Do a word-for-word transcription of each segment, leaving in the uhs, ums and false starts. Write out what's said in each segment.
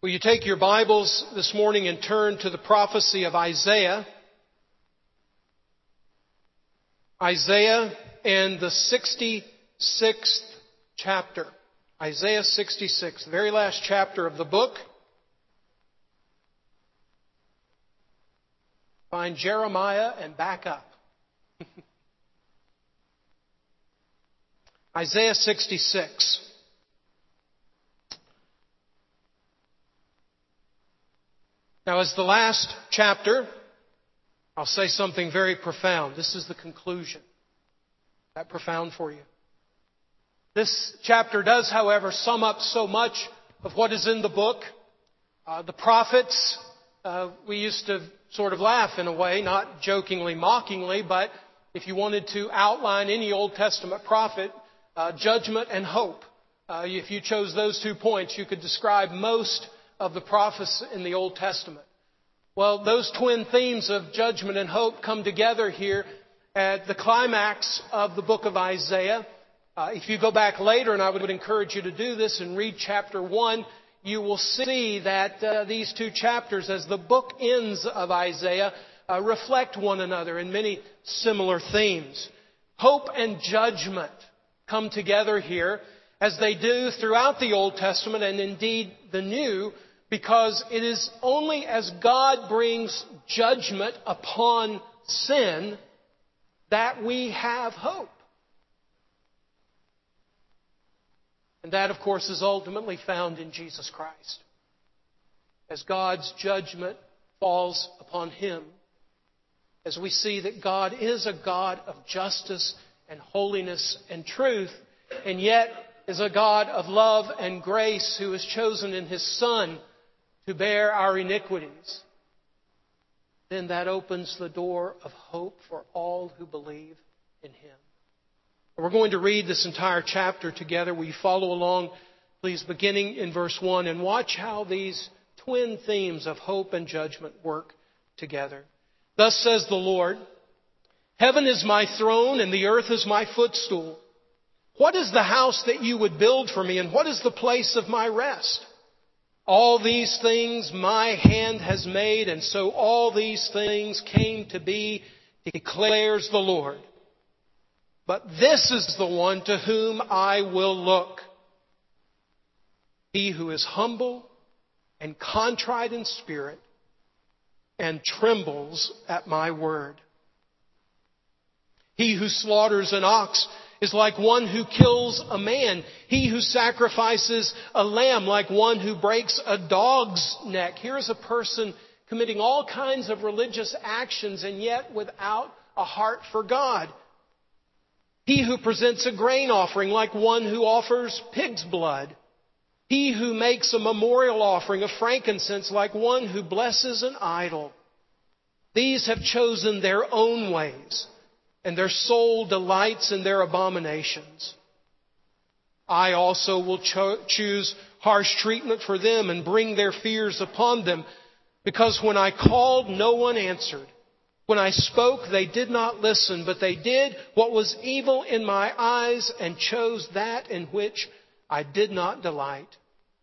Will you take your Bibles this morning and turn to the prophecy of Isaiah? Isaiah and the sixty-sixth chapter. Isaiah sixty-six, the very last chapter of the book. Find Jeremiah and back up. Isaiah sixty-six. Now, as the last chapter, I'll say something very profound. This is the conclusion. Is that profound for you? This chapter does, however, sum up so much of what is in the book. Uh, the prophets, uh, we used to sort of laugh in a way, not jokingly, mockingly, but if you wanted to outline any Old Testament prophet, uh, judgment and hope. Uh, if you chose those two points, you could describe most of the prophets in the Old Testament. Well, those twin themes of judgment and hope come together here at the climax of the book of Isaiah. Uh, if you go back later, and I would encourage you to do this and read chapter one, you will see that uh, these two chapters, as the book ends of Isaiah, uh, reflect one another in many similar themes. Hope and judgment come together here, as they do throughout the Old Testament and indeed the New, because it is only as God brings judgment upon sin that we have hope. And that, of course, is ultimately found in Jesus Christ. As God's judgment falls upon Him, as we see that God is a God of justice and holiness and truth, and yet is a God of love and grace who has chosen in His Son to bear our iniquities, then that opens the door of hope for all who believe in Him. We're going to read this entire chapter together. Will you follow along, please, beginning in verse one, and watch how these twin themes of hope and judgment work together. Thus says the Lord, "Heaven is my throne and the earth is my footstool. What is the house that you would build for me, and what is the place of my rest? All these things my hand has made, and so all these things came to be, declares the Lord. But this is the one to whom I will look. He who is humble and contrite in spirit and trembles at my word. He who slaughters an ox is like one who kills a man. He who sacrifices a lamb like one who breaks a dog's neck." Here's a person committing all kinds of religious actions and yet without a heart for God. "He who presents a grain offering like one who offers pig's blood. He who makes a memorial offering of frankincense like one who blesses an idol. These have chosen their own ways, and their soul delights in their abominations. I also will cho- choose harsh treatment for them and bring their fears upon them, because when I called, no one answered. When I spoke, they did not listen, but they did what was evil in my eyes and chose that in which I did not delight.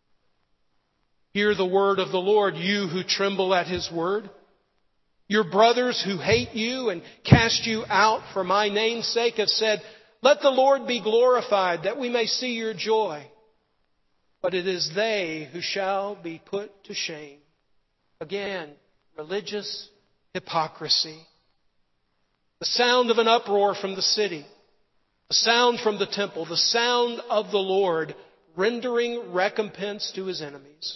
Hear the word of the Lord, you who tremble at His word. Your brothers who hate you and cast you out for my name's sake have said, 'Let the Lord be glorified, that we may see your joy.' But it is they who shall be put to shame." Again, religious hypocrisy. The sound of an uproar from the city, the sound from the temple, the sound of the Lord rendering recompense to His enemies.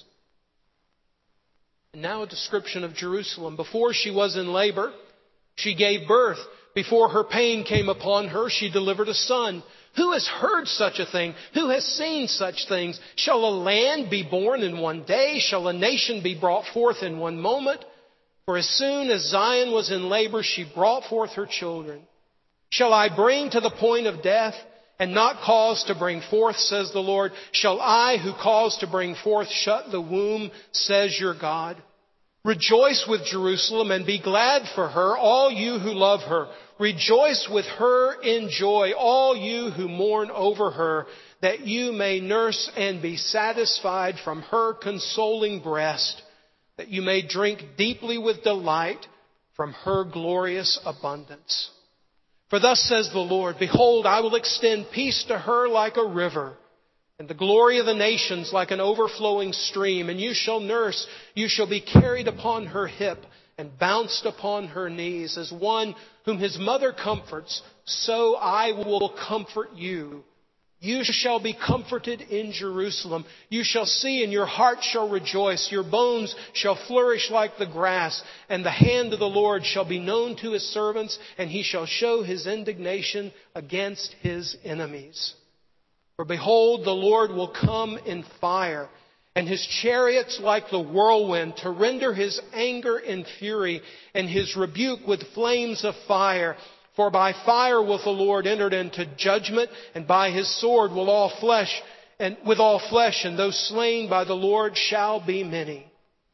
And now a description of Jerusalem. Before she was in labor, she gave birth. Before her pain came upon her, she delivered a son. Who has heard such a thing? Who has seen such things? Shall a land be born in one day? Shall a nation be brought forth in one moment? For as soon as Zion was in labor, she brought forth her children. Shall I bring to the point of death and not cause to bring forth, says the Lord? Shall I, who cause to bring forth, shut the womb, says your God? Rejoice with Jerusalem and be glad for her, all you who love her. Rejoice with her in joy, all you who mourn over her, that you may nurse and be satisfied from her consoling breast, that you may drink deeply with delight from her glorious abundance. For thus says the Lord, behold, I will extend peace to her like a river, and the glory of the nations like an overflowing stream. And you shall nurse, you shall be carried upon her hip, and bounced upon her knees. As one whom his mother comforts, so I will comfort you. You shall be comforted in Jerusalem. You shall see, and your heart shall rejoice. Your bones shall flourish like the grass. And the hand of the Lord shall be known to his servants, and he shall show his indignation against his enemies. For behold, the Lord will come in fire, and his chariots like the whirlwind, to render his anger in fury, and his rebuke with flames of fire. For by fire will the Lord enter into judgment, and by his sword will all flesh, and with all flesh, and those slain by the Lord shall be many.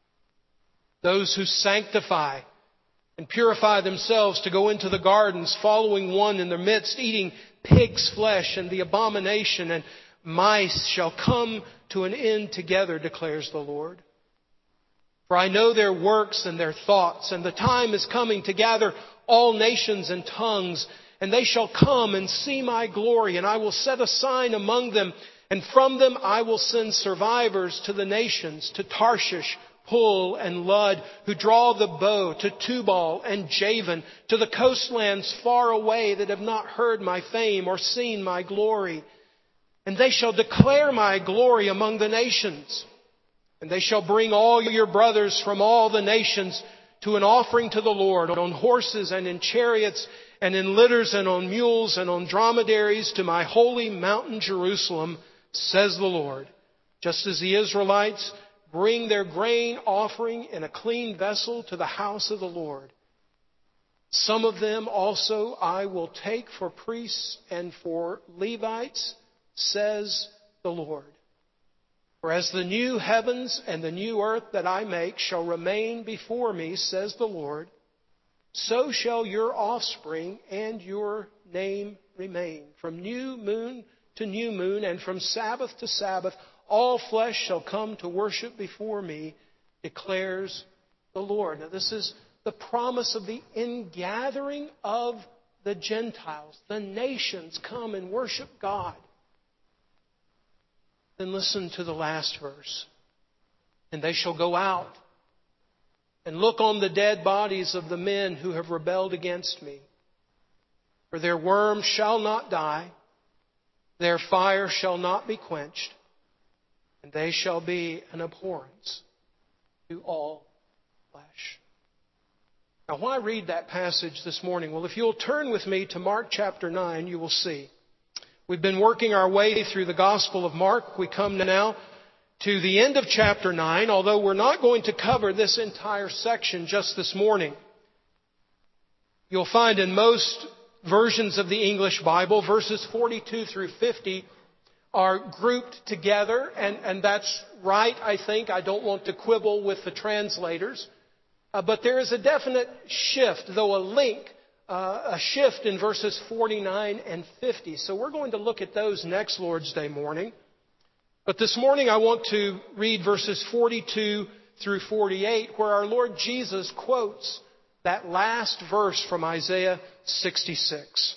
Those who sanctify and purify themselves to go into the gardens, following one in their midst, eating pig's flesh and the abomination, and mice shall come to an end together, declares the Lord. For I know their works and their thoughts, and the time is coming to gather all nations and tongues, and they shall come and see my glory, and I will set a sign among them, and from them I will send survivors to the nations, to Tarshish, Pul, and Lud, who draw the bow, to Tubal and Javan, to the coastlands far away that have not heard my fame or seen my glory. And they shall declare my glory among the nations. And they shall bring all your brothers from all the nations to an offering to the Lord, on horses and in chariots and in litters and on mules and on dromedaries, to my holy mountain Jerusalem, says the Lord. Just as the Israelites bring their grain offering in a clean vessel to the house of the Lord, some of them also I will take for priests and for Levites, says the Lord. For as the new heavens and the new earth that I make shall remain before me, says the Lord, so shall your offspring and your name remain. From new moon to new moon, and from Sabbath to Sabbath, all flesh shall come to worship before me, declares the Lord. Now this is the promise of the ingathering of the Gentiles. The nations come and worship God. Then listen to the last verse. And they shall go out and look on the dead bodies of the men who have rebelled against me. For their worm shall not die, their fire shall not be quenched, and they shall be an abhorrence to all flesh. Now, why read that passage this morning? Well, if you'll turn with me to Mark chapter nine, you will see. We've been working our way through the Gospel of Mark. We come now to the end of chapter nine, although we're not going to cover this entire section just this morning. You'll find in most versions of the English Bible, verses forty-two through fifty are grouped together, and, and that's right, I think. I don't want to quibble with the translators. Uh, but there is a definite shift, though a link, uh, a shift in verses forty-nine and fifty. So we're going to look at those next Lord's Day morning. But this morning I want to read verses forty-two through forty-eight, where our Lord Jesus quotes that last verse from Isaiah sixty-six.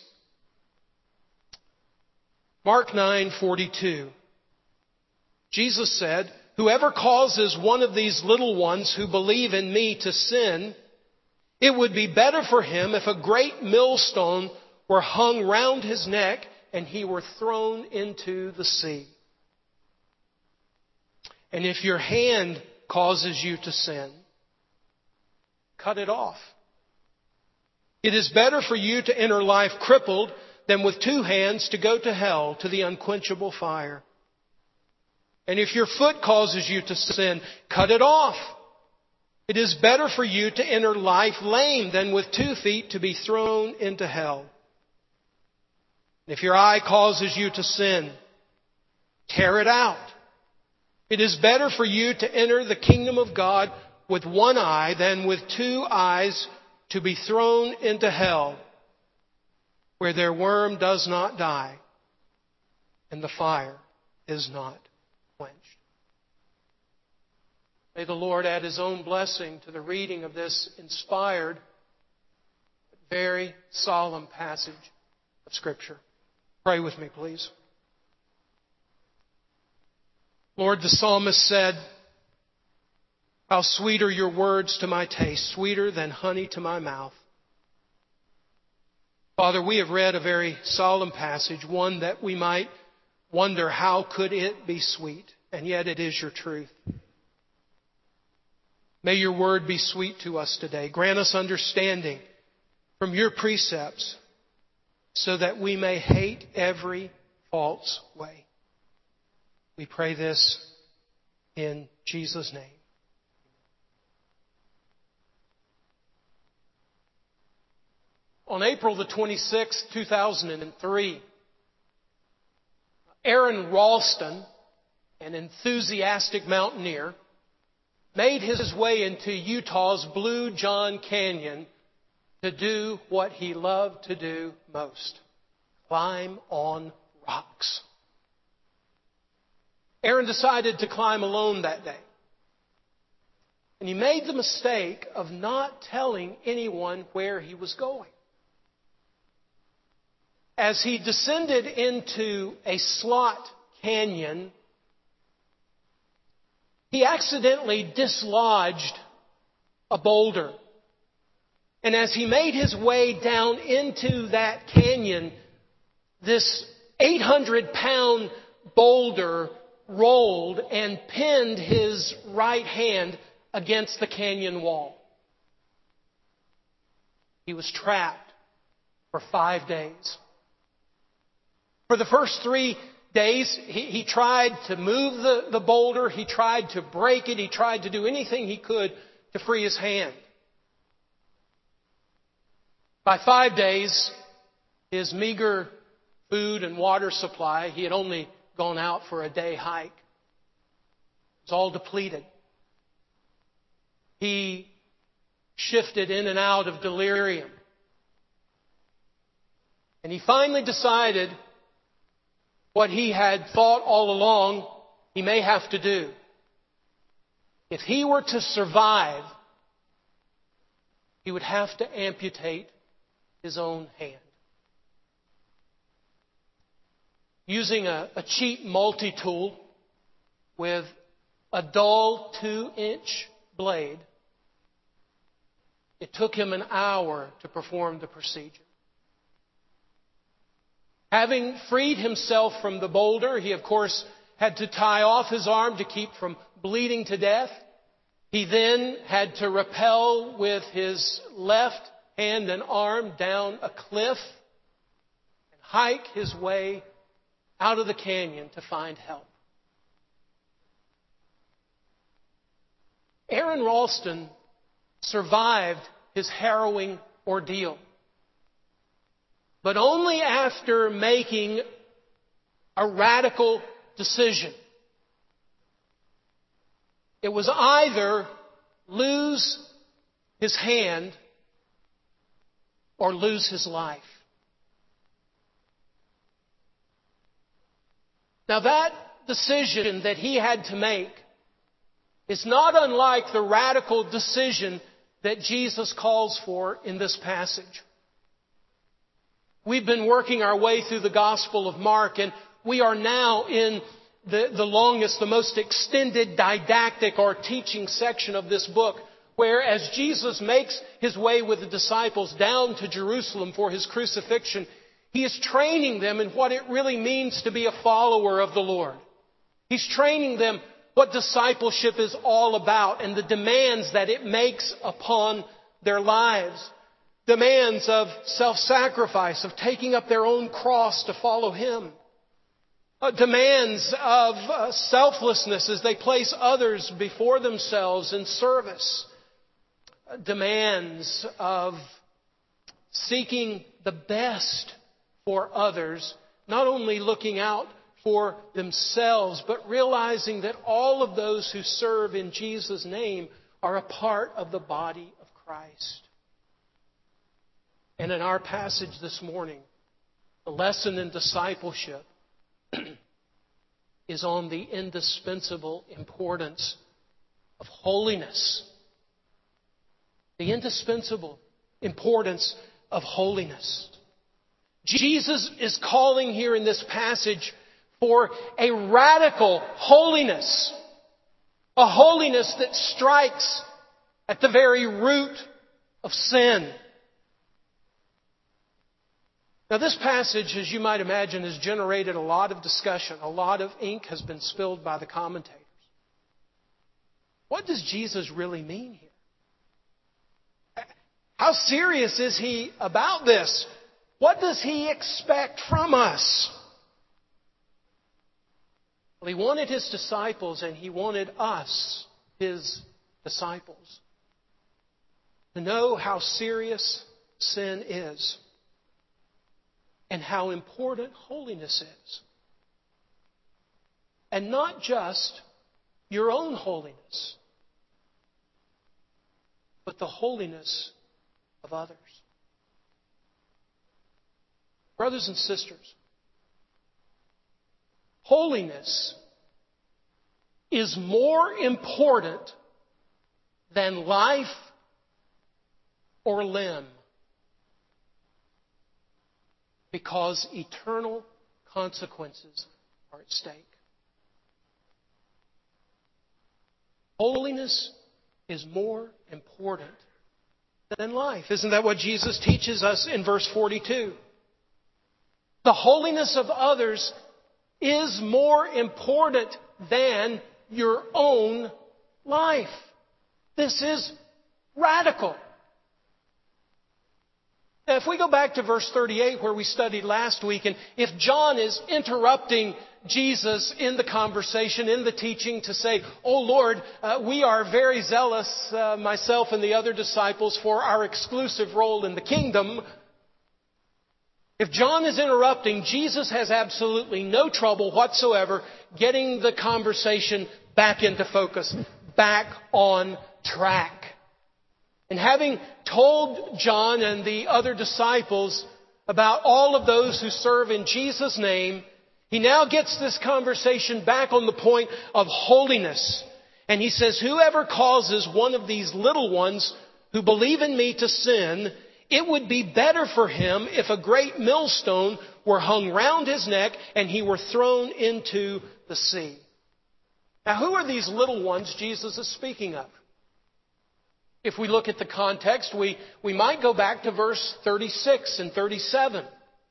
Mark nine forty-two. Jesus said, "Whoever causes one of these little ones who believe in me to sin, it would be better for him if a great millstone were hung round his neck and he were thrown into the sea. And if your hand causes you to sin, cut it off. It is better for you to enter life crippled than with two hands to go to hell, to the unquenchable fire. And if your foot causes you to sin, cut it off. It is better for you to enter life lame than with two feet to be thrown into hell. And if your eye causes you to sin, tear it out. It is better for you to enter the kingdom of God with one eye than with two eyes to be thrown into hell, where their worm does not die and the fire is not quenched. May the Lord add His own blessing to the reading of this inspired, very solemn passage of Scripture. Pray with me, please. Lord, the psalmist said, "How sweet are your words to my taste, sweeter than honey to my mouth." Father, we have read a very solemn passage, one that we might wonder how could it be sweet, and yet it is your truth. May your word be sweet to us today. Grant us understanding from your precepts so that we may hate every false way. We pray this in Jesus' name. On April the twenty-sixth, two thousand three, Aron Ralston, an enthusiastic mountaineer, made his way into Utah's Blue John Canyon to do what he loved to do most: climb on rocks. Aron decided to climb alone that day. And he made the mistake of not telling anyone where he was going. As he descended into a slot canyon, he accidentally dislodged a boulder. And as he made his way down into that canyon, this eight hundred pound boulder rolled and pinned his right hand against the canyon wall. He was trapped for five days. For the first three days, he, he tried to move the, the boulder. He tried to break it. He tried to do anything he could to free his hand. By five days, his meager food and water supply, he had only gone out for a day hike, was all depleted. He shifted in and out of delirium. And he finally decided what he had thought all along he may have to do. If he were to survive, he would have to amputate his own hand. Using a, a cheap multi-tool with a dull two-inch blade, it took him an hour to perform the procedure. Having freed himself from the boulder, he of course had to tie off his arm to keep from bleeding to death. He then had to rappel with his left hand and arm down a cliff and hike his way out of the canyon to find help. Aron Ralston survived his harrowing ordeal, but only after making a radical decision. It was either lose his hand or lose his life. Now that decision that he had to make is not unlike the radical decision that Jesus calls for in this passage. We've been working our way through the Gospel of Mark, and we are now in the, the longest, the most extended didactic or teaching section of this book, where as Jesus makes his way with the disciples down to Jerusalem for his crucifixion, he is training them in what it really means to be a follower of the Lord. He's training them what discipleship is all about and the demands that it makes upon their lives. Demands of self-sacrifice, of taking up their own cross to follow Him. Uh, demands of uh, selflessness as they place others before themselves in service. Uh, demands of seeking the best for others, not only looking out for themselves, but realizing that all of those who serve in Jesus' name are a part of the body of Christ. And in our passage this morning, The lesson in discipleship is on the indispensable importance of holiness. The indispensable importance of holiness. Jesus is calling here in this passage for a radical holiness. A holiness that strikes at the very root of sin. Now this passage, as you might imagine, has generated a lot of discussion. A lot of ink has been spilled by the commentators. What does Jesus really mean here? How serious is He about this? What does He expect from us? Well, He wanted His disciples and He wanted us, His disciples, to know how serious sin is. And how important holiness is. And not just your own holiness, but the holiness of others. Brothers and sisters, holiness is more important than life or limb. Because eternal consequences are at stake. Holiness is more important than life. Isn't that what Jesus teaches us in verse forty-two? The holiness of others is more important than your own life. This is radical. Now, if we go back to verse thirty-eight where we studied last week, and if John is interrupting Jesus in the conversation, in the teaching to say, "Oh Lord, uh, we are very zealous, uh, myself and the other disciples, for our exclusive role in the kingdom." If John is interrupting, Jesus has absolutely no trouble whatsoever getting the conversation back into focus, back on track. And having told John and the other disciples about all of those who serve in Jesus' name, he now gets this conversation back on the point of holiness. And he says, "Whoever causes one of these little ones who believe in me to sin, it would be better for him if a great millstone were hung round his neck and he were thrown into the sea." Now, who are these little ones Jesus is speaking of? If we look at the context, we, we might go back to verse thirty-six and thirty-seven.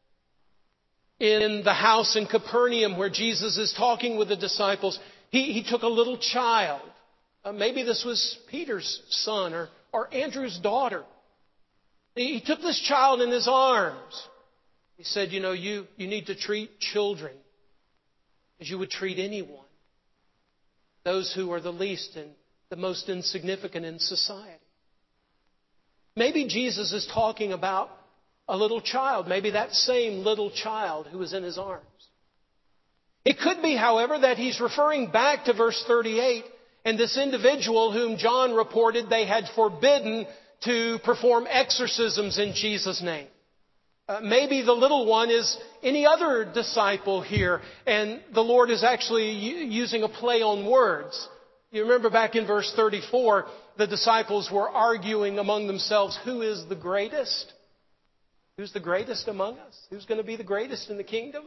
In the house in Capernaum where Jesus is talking with the disciples, he, he took a little child. Uh, maybe this was Peter's son or, or Andrew's daughter. He, he took this child in His arms. He said, you know, you, you need to treat children as you would treat anyone. Those who are the least and the most insignificant in society. Maybe Jesus is talking about a little child. Maybe that same little child who was in His arms. It could be, however, that He's referring back to verse thirty-eight and this individual whom John reported they had forbidden to perform exorcisms in Jesus' name. Uh, maybe the little one is any other disciple here, and the Lord is actually u- using a play on words. You remember back in verse thirty-four, the disciples were arguing among themselves, who is the greatest? Who's the greatest among us? Who's going to be the greatest in the kingdom?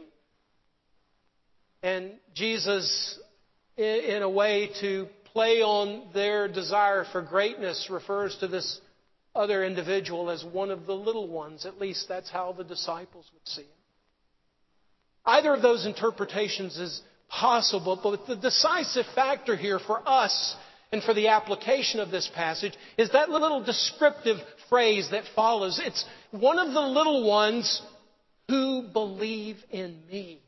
And Jesus, in a way to play on their desire for greatness, refers to this other individual as one of the little ones. At least that's how the disciples would see him. Either of those interpretations is possible, but the decisive factor here for us and for the application of this passage is that little descriptive phrase that follows. It's one of the little ones who believe in me.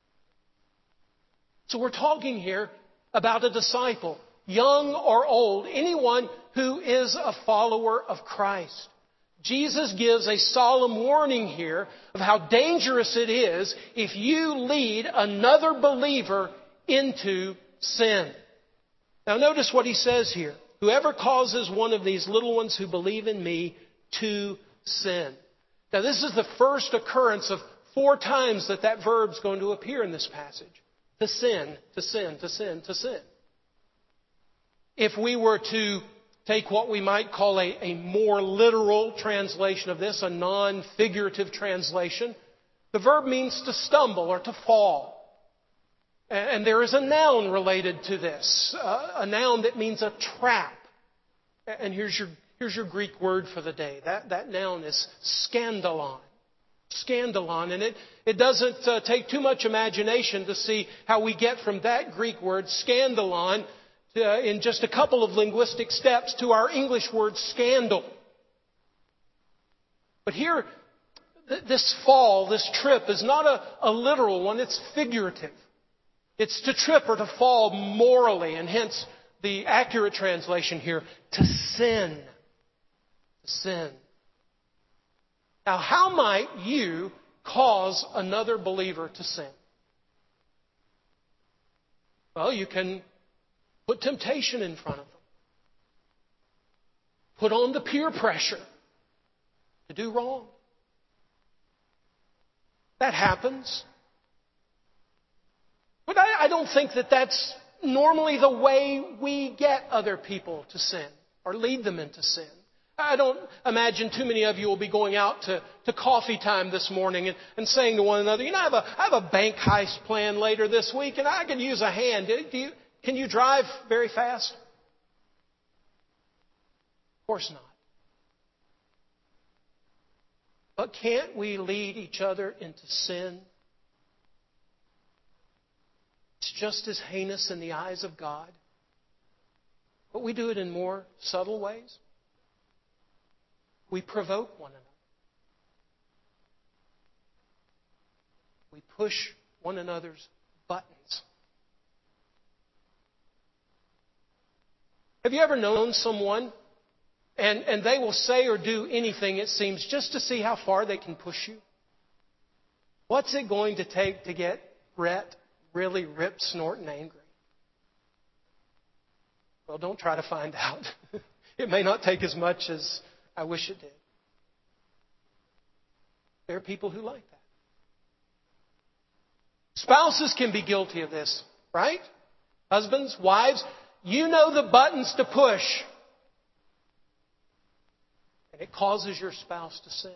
So we're talking here about a disciple, young or old, anyone who is a follower of Christ. Jesus gives a solemn warning here of how dangerous it is if you lead another believer into sin. Now notice what He says here. Whoever causes one of these little ones who believe in me to sin. Now this is the first occurrence of four times that that verb's going to appear in this passage. To sin, to sin, to sin, to sin. If we were to take what we might call a, a more literal translation of this, a non-figurative translation, the verb means to stumble or to fall. And, and there is a noun related to this, uh, a noun that means a trap. And here's your, here's your Greek word for the day. That, that noun is scandalon. Scandalon. And it, it doesn't uh, take too much imagination to see how we get from that Greek word, scandalon, Uh, in just a couple of linguistic steps to our English word scandal. But here, th- this fall, this trip is not a, a literal one, it's figurative. It's to trip or to fall morally, and hence the accurate translation here, to sin. To sin. Now, how might you cause another believer to sin? Well, you can put temptation in front of them. Put on the peer pressure to do wrong. That happens. But I, I don't think that that's normally the way we get other people to sin or lead them into sin. I don't imagine too many of you will be going out to, to coffee time this morning and, and saying to one another, you know, I have, a, I have a bank heist plan later this week and I could use a hand. Do, do you, can you drive very fast? Of course not. But can't we lead each other into sin? It's just as heinous in the eyes of God. But we do it in more subtle ways. We provoke one another. We push one another's buttons. Have you ever known someone and, and they will say or do anything, it seems, just to see how far they can push you? What's it going to take to get Brett really rip, snorting angry? Well, don't try to find out. It may not take as much as I wish it did. There are people who like that. Spouses can be guilty of this, right? Husbands, wives, you know the buttons to push. And it causes your spouse to sin.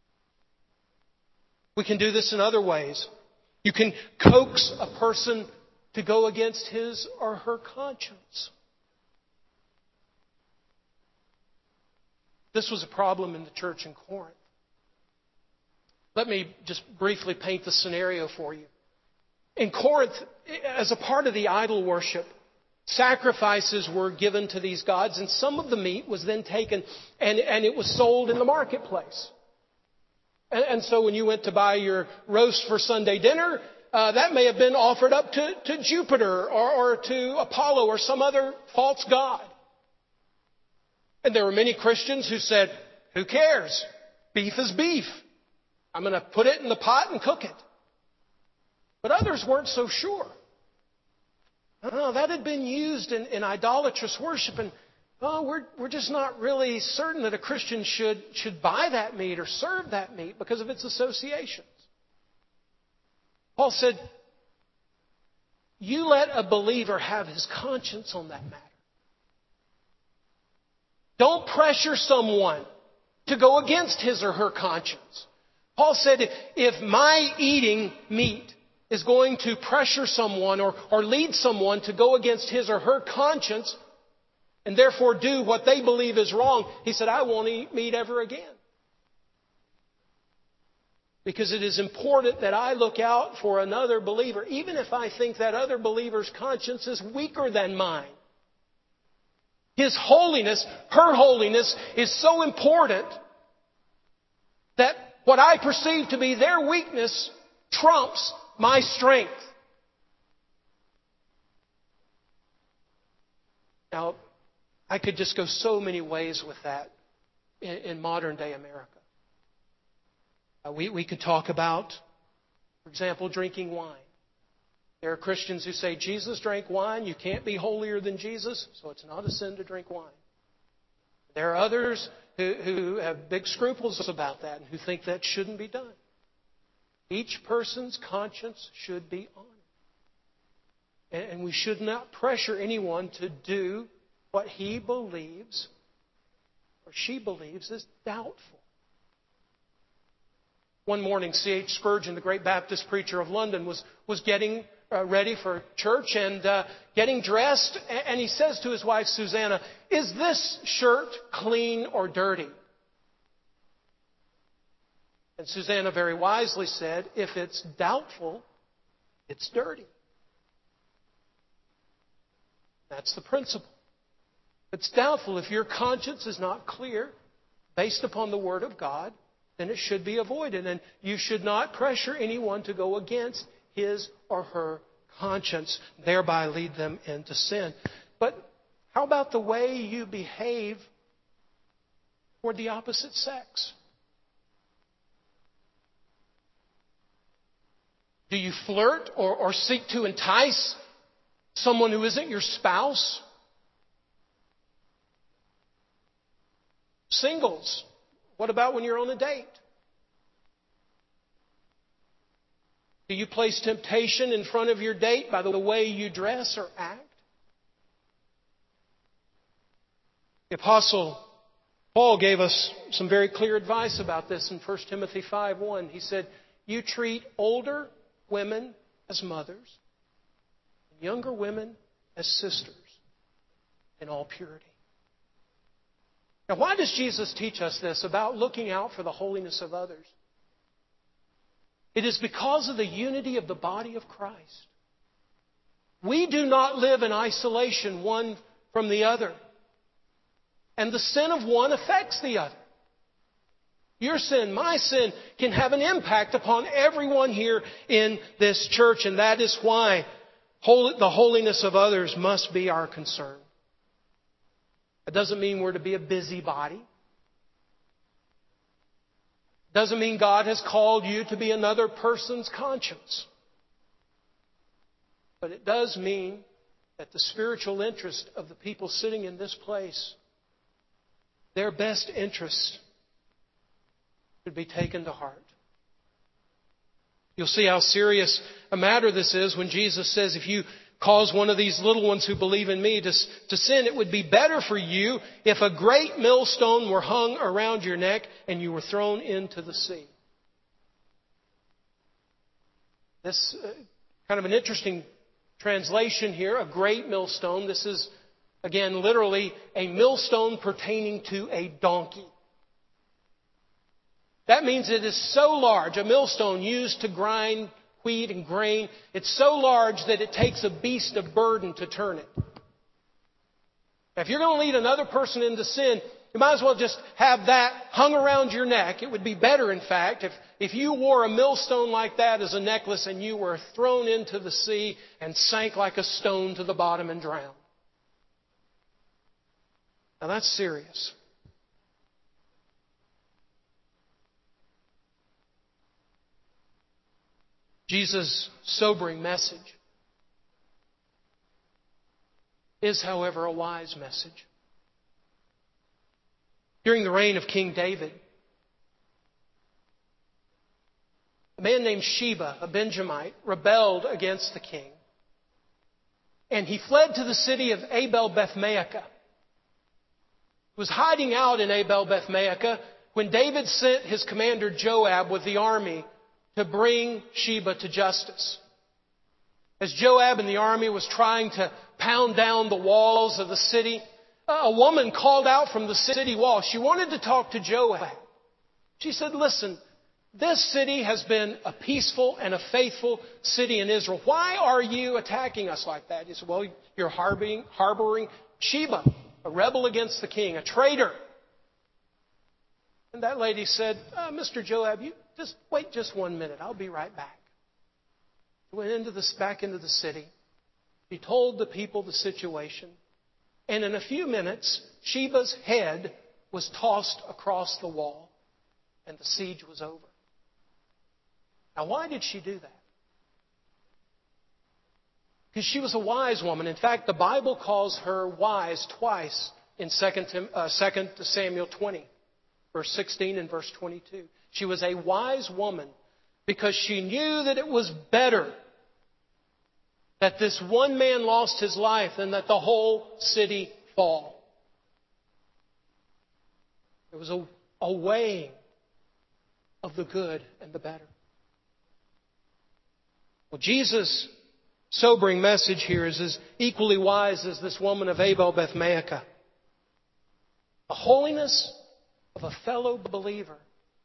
We can do this in other ways. You can coax a person to go against his or her conscience. This was a problem in the church in Corinth. Let me just briefly paint the scenario for you. In Corinth, as a part of the idol worship, sacrifices were given to these gods, and some of the meat was then taken and, and it was sold in the marketplace. And, and so when you went to buy your roast for Sunday dinner, uh, that may have been offered up to, to Jupiter or, or to Apollo or some other false god. And there were many Christians who said, who cares? Beef is beef. I'm going to put it in the pot and cook it. But others weren't so sure. Oh, that had been used in, in idolatrous worship, and oh, we're, we're just not really certain that a Christian should, should buy that meat or serve that meat because of its associations. Paul said, you let a believer have his conscience on that matter. Don't pressure someone to go against his or her conscience. Paul said, if my eating meat is going to pressure someone or, or lead someone to go against his or her conscience and therefore do what they believe is wrong, he said, I won't eat meat ever again. Because it is important that I look out for another believer, even if I think that other believer's conscience is weaker than mine. His holiness, her holiness, is so important that what I perceive to be their weakness trumps my strength. Now, I could just go so many ways with that in, in modern day America. Uh, we, we could talk about, for example, drinking wine. There are Christians who say Jesus drank wine. You can't be holier than Jesus, so it's not a sin to drink wine. There are others who, who have big scruples about that and who think that shouldn't be done. Each person's conscience should be honored. And we should not pressure anyone to do what he believes or she believes is doubtful. One morning, C H Spurgeon, the great Baptist preacher of London, was, was getting uh, ready for church and uh, getting dressed. And he says to his wife, Susanna, "Is this shirt clean or dirty?" And Susanna very wisely said, "If it's doubtful, it's dirty." That's the principle. If it's doubtful, if your conscience is not clear, based upon the Word of God, then it should be avoided. And you should not pressure anyone to go against his or her conscience, thereby lead them into sin. But how about the way you behave toward the opposite sex? Do you flirt or, or seek to entice someone who isn't your spouse? Singles, what about when you're on a date? Do you place temptation in front of your date by the way you dress or act? The Apostle Paul gave us some very clear advice about this in First Timothy five one. He said, "You treat older women as mothers, and younger women as sisters in all purity." Now, why does Jesus teach us this about looking out for the holiness of others? It is because of the unity of the body of Christ. We do not live in isolation one from the other. And the sin of one affects the other. Your sin, my sin, can have an impact upon everyone here in this church. And that is why the holiness of others must be our concern. It doesn't mean we're to be a busybody. It doesn't mean God has called you to be another person's conscience. But it does mean that the spiritual interest of the people sitting in this place, their best interest, should be taken to heart. You'll see how serious a matter this is when Jesus says, if you cause one of these little ones who believe in me to, to sin, it would be better for you if a great millstone were hung around your neck and you were thrown into the sea. This uh, kind of an interesting translation here, a great millstone. This is, again, literally a millstone pertaining to a donkey. That means it is so large, a millstone used to grind wheat and grain. It's so large that it takes a beast of burden to turn it. Now, if you're going to lead another person into sin, you might as well just have that hung around your neck. It would be better, in fact, if, if you wore a millstone like that as a necklace and you were thrown into the sea and sank like a stone to the bottom and drowned. Now, that's serious. Jesus' sobering message is, however, a wise message. During the reign of King David, a man named Sheba, a Benjamite, rebelled against the king. And he fled to the city of Abel Beth-maachah. He was hiding out in Abel Beth-maachah when David sent his commander Joab with the army to bring Sheba to justice. As Joab and the army was trying to pound down the walls of the city, a woman called out from the city wall. She wanted to talk to Joab. She said, "Listen, this city has been a peaceful and a faithful city in Israel. Why are you attacking us like that?" He said, "Well, you're harboring, harboring Sheba, a rebel against the king, a traitor." And that lady said, uh, "Mister Joab, you just wait just one minute. I'll be right back." He went into this, back into the city. He told the people the situation. And in a few minutes, Sheba's head was tossed across the wall. And the siege was over. Now, why did she do that? Because she was a wise woman. In fact, the Bible calls her wise twice in Second Samuel twenty, verse sixteen and verse twenty-two. She was a wise woman because she knew that it was better that this one man lost his life than that the whole city fall. There was a, a weighing of the good and the better. Well, Jesus' sobering message here is as equally wise as this woman of Abel Beth Maacah. The holiness of a fellow believer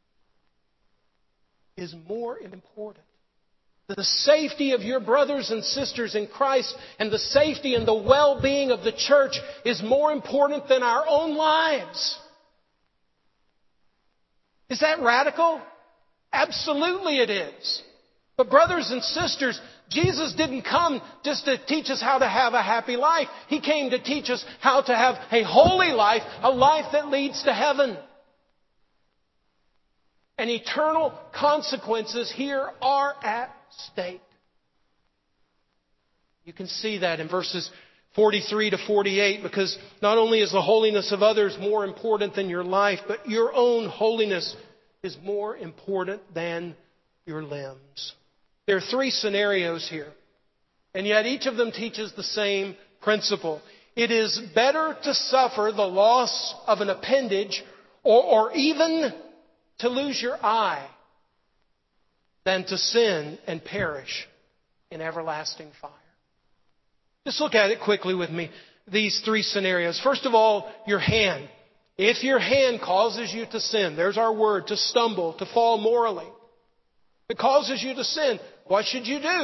is more important. The safety of your brothers and sisters in Christ and the safety and the well-being of the church is more important than our own lives. Is that radical? Absolutely it is. But brothers and sisters, Jesus didn't come just to teach us how to have a happy life. He came to teach us how to have a holy life, a life that leads to heaven. And eternal consequences here are at stake. You can see that in verses forty-three to forty-eight, because not only is the holiness of others more important than your life, but your own holiness is more important than your limbs. There are three scenarios here, and yet each of them teaches the same principle. It is better to suffer the loss of an appendage or, or even to lose your eye than to sin and perish in everlasting fire. Just look at it quickly with me, these three scenarios. First of all, your hand. If your hand causes you to sin, there's our word, to stumble, to fall morally. If it causes you to sin, what should you do?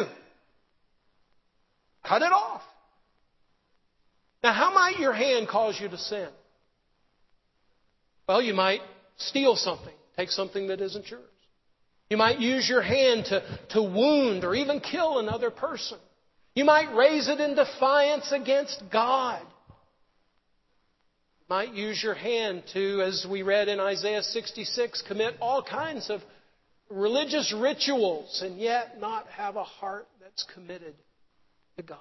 Cut it off. Now, how might your hand cause you to sin? Well, you might steal something, take something that isn't yours. You might use your hand to, to wound or even kill another person. You might raise it in defiance against God. You might use your hand to, as we read in Isaiah sixty-six, commit all kinds of religious rituals and yet not have a heart that's committed to God.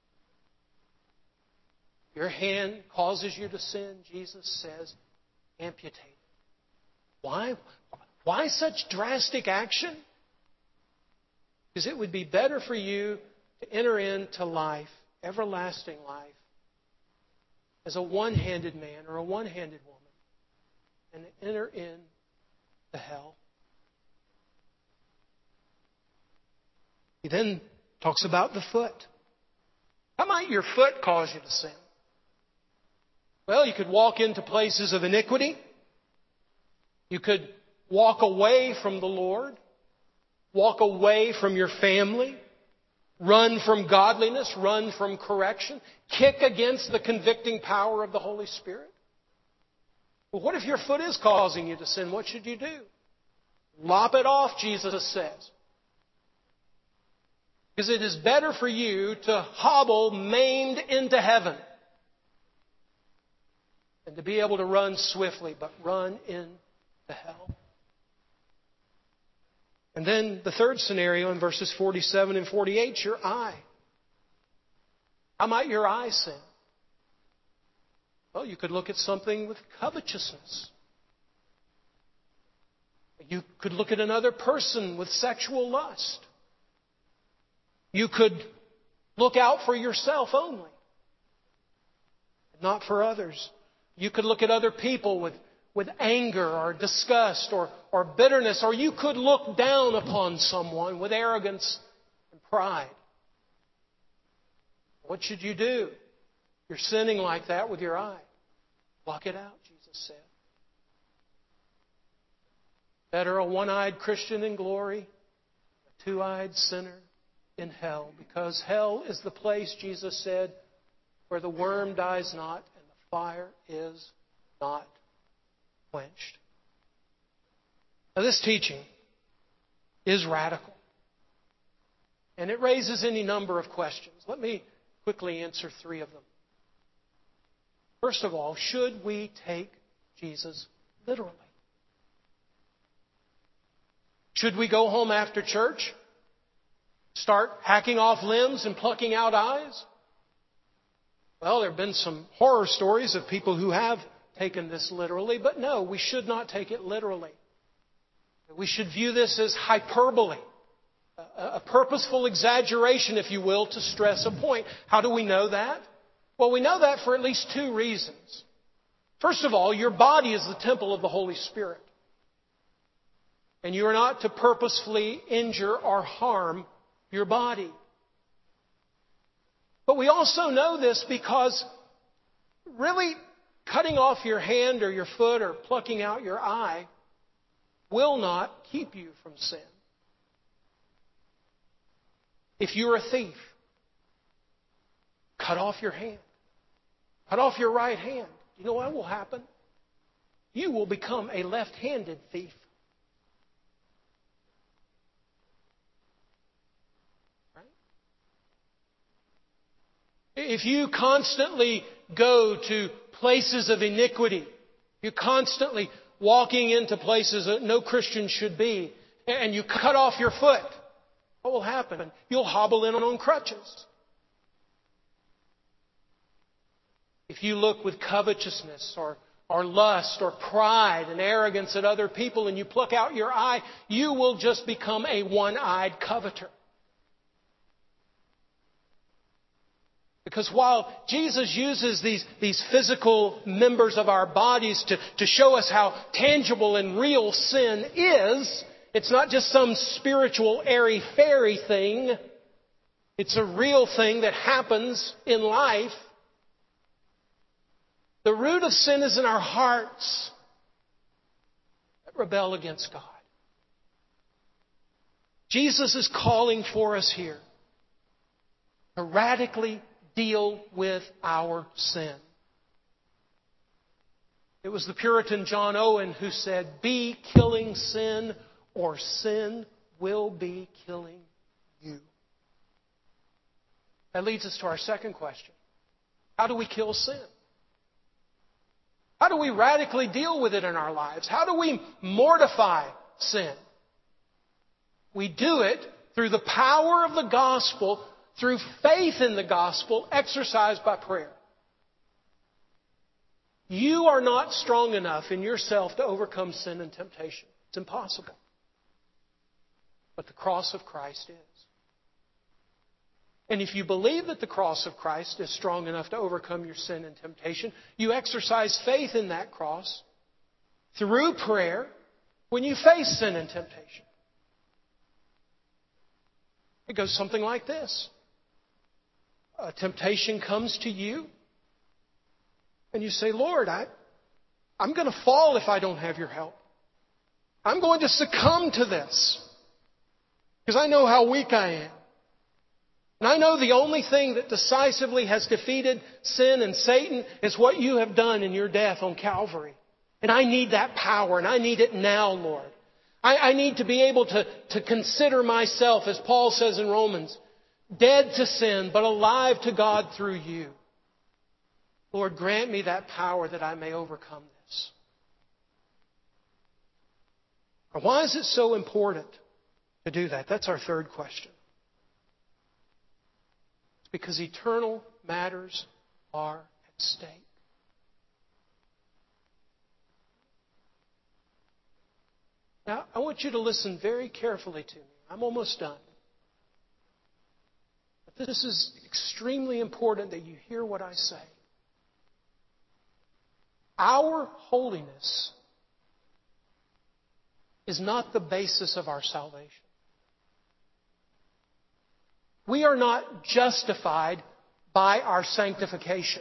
Your hand causes you to sin, Jesus says, amputate it. Why? Why such drastic action? Because it would be better for you to enter into life, everlasting life, as a one-handed man or a one-handed woman, and enter into hell. He then talks about the foot. How might your foot cause you to sin? Well, you could walk into places of iniquity. You could walk away from the Lord. Walk away from your family. Run from godliness. Run from correction. Kick against the convicting power of the Holy Spirit. Well, what if your foot is causing you to sin? What should you do? Lop it off, Jesus says. Because it is better for you to hobble maimed into heaven than to be able to run swiftly, but run into hell. And then the third scenario in verses forty-seven and forty-eight, your eye. How might your eye sin? Well, you could look at something with covetousness. You could look at another person with sexual lust. You could look out for yourself only, not for others. You could look at other people with, with anger or disgust or, or bitterness, or you could look down upon someone with arrogance and pride. What should you do? You're sinning like that with your eye. Block it out, Jesus said. Better a one-eyed Christian in glory, a two-eyed sinner in hell, because hell is the place, Jesus said, where the worm dies not and the fire is not quenched. Now, this teaching is radical, and it raises any number of questions. Let me quickly answer three of them. First of all, should we take Jesus literally? Should we go home after church, start hacking off limbs and plucking out eyes? Well, there have been some horror stories of people who have taken this literally, but no, we should not take it literally. We should view this as hyperbole. a purposeful exaggeration, if you will, to stress a point. How do we know that? Well, we know that for at least two reasons. First of all, your body is the temple of the Holy Spirit. And you are not to purposefully injure or harm your body. But we also know this because really cutting off your hand or your foot or plucking out your eye will not keep you from sin. If you're a thief, cut off your hand. Cut off your right hand. You know what will happen? You will become a left-handed thief. Right? If you constantly go to places of iniquity, you're constantly walking into places that no Christian should be, and you cut off your foot, what will happen? You'll hobble in on crutches. If you look with covetousness or, or lust or pride and arrogance at other people and you pluck out your eye, you will just become a one-eyed coveter. Because while Jesus uses these, these physical members of our bodies to, to show us how tangible and real sin is, it's not just some spiritual airy-fairy thing. It's a real thing that happens in life. The root of sin is in our hearts that rebel against God. Jesus is calling for us here to radically deal with our sin. It was the Puritan John Owen who said, "Be killing sin, or sin will be killing you." That leads us to our second question. How do we kill sin? How do we radically deal with it in our lives? How do we mortify sin? We do it through the power of the gospel, through faith in the gospel exercised by prayer. You are not strong enough in yourself to overcome sin and temptation. It's impossible. But the cross of Christ is. And if you believe that the cross of Christ is strong enough to overcome your sin and temptation, you exercise faith in that cross through prayer when you face sin and temptation. It goes something like this. A temptation comes to you, and you say, "Lord, I, I'm going to fall if I don't have your help. I'm going to succumb to this because I know how weak I am. And I know the only thing that decisively has defeated sin and Satan is what you have done in your death on Calvary. And I need that power, and I need it now, Lord. I, I need to be able to, to consider myself, as Paul says in Romans, dead to sin, but alive to God through you. Lord, grant me that power that I may overcome this." Now, why is it so important to do that? That's our third question. It's because eternal matters are at stake. Now, I want you to listen very carefully to me. I'm almost done. But this is extremely important that you hear what I say. Our holiness is not the basis of our salvation. We are not justified by our sanctification.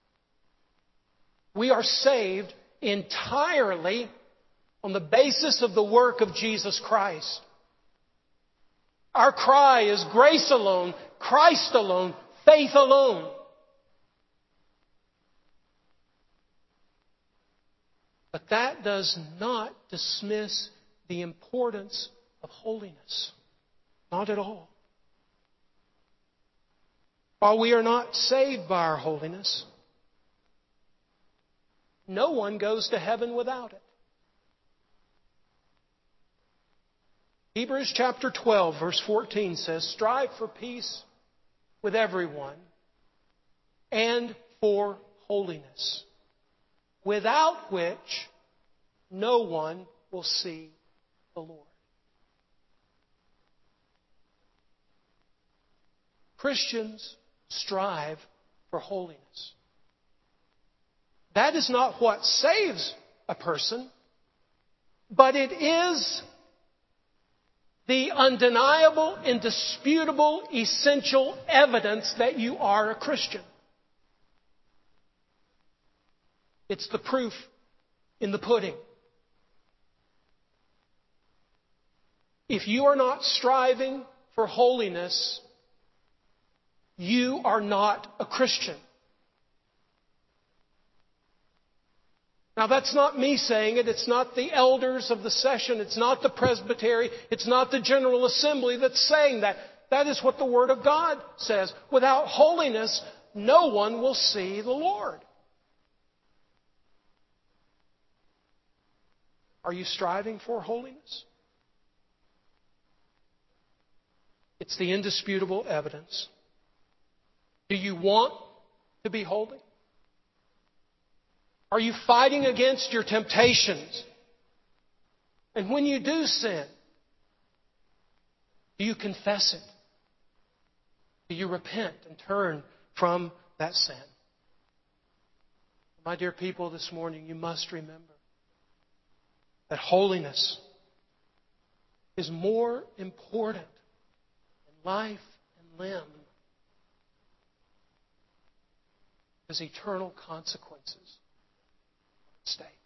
We are saved entirely on the basis of the work of Jesus Christ. Our cry is grace alone, Christ alone, faith alone. But that does not dismiss the importance of holiness. Not at all. While we are not saved by our holiness, no one goes to heaven without it. Hebrews chapter twelve, verse fourteen says, "Strive for peace with everyone and for holiness, without which no one will see the Lord." Christians strive for holiness. That is not what saves a person, but it is the undeniable, indisputable, essential evidence that you are a Christian. It's the proof in the pudding. If you are not striving for holiness, you are not a Christian. Now, that's not me saying it. It's not the elders of the session. It's not the presbytery. It's not the General Assembly that's saying that. That is what the Word of God says. Without holiness, no one will see the Lord. Are you striving for holiness? It's the indisputable evidence. Do you want to be holy? Are you fighting against your temptations? And when you do sin, do you confess it? Do you repent and turn from that sin? My dear people, this morning you must remember that holiness is more important than life and limb. There's eternal consequences at stake.